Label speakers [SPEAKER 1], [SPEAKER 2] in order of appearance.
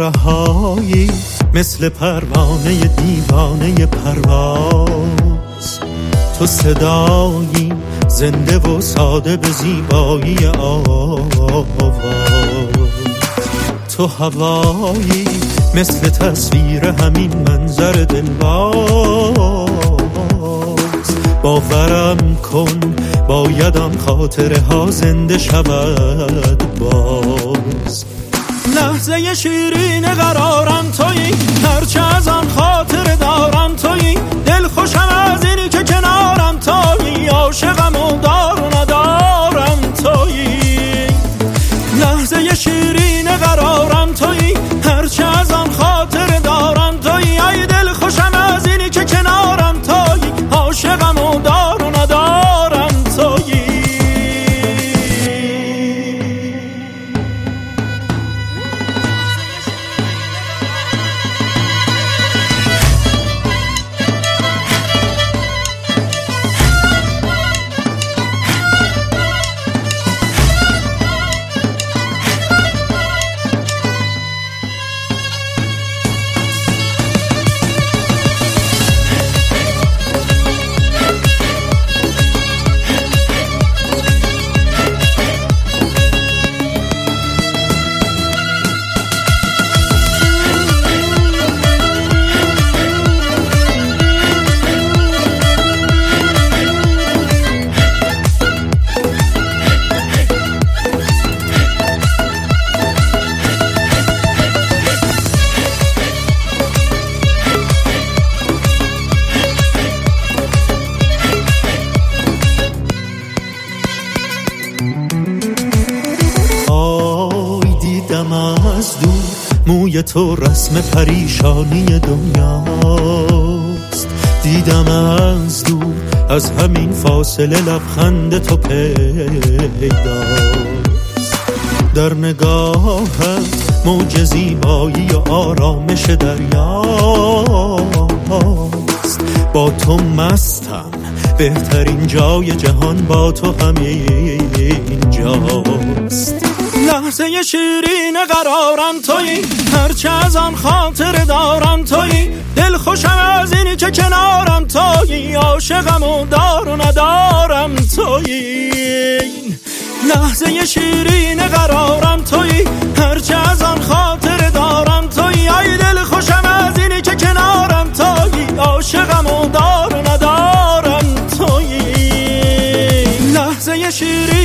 [SPEAKER 1] رهایی مثل پروانه دیوانه پرواز. تو صدایی زنده و ساده به زیبایی آواز. تو هوایی مثل تصویر همین منظر دلواز. باورم کن بایدم خاطره ها زنده شود باز. لحظه شیرین قرارم تویی، هرچه از آن خاطر دارم تویی. دل خوشم از اینی که کنارم تویی، عاشقم و دار و ندارم تویی. لحظه شیرین قرارم تویی، هرچه از آن خاطر دارم تویی. ای دل خوشم از اینی که کنارم تویی، عاشقم و دار و ندارم تویی. از دور موی تو رسم پریشانی دنیاست. دیدم از دور از همین فاصله لبخند تو پیداست. در نگاهت موج زیبایی و آرامش دریاست. با تو مستم، بهترین جای جهان با تو همین جاست. لحظه شیرین قرارم تویی، هرچه از آن خاطر دارم تویی. دل خوشم از اینی که کنارم تویی، عاشقم و دار و ندارم تویی. لحظه شیرین قرارم تویی، هرچه از آن خاطر دارم تویی. ای دل خوشم از اینی که کنارم تویی، عاشقم و دار و ندارم تویی. لحظه شیرین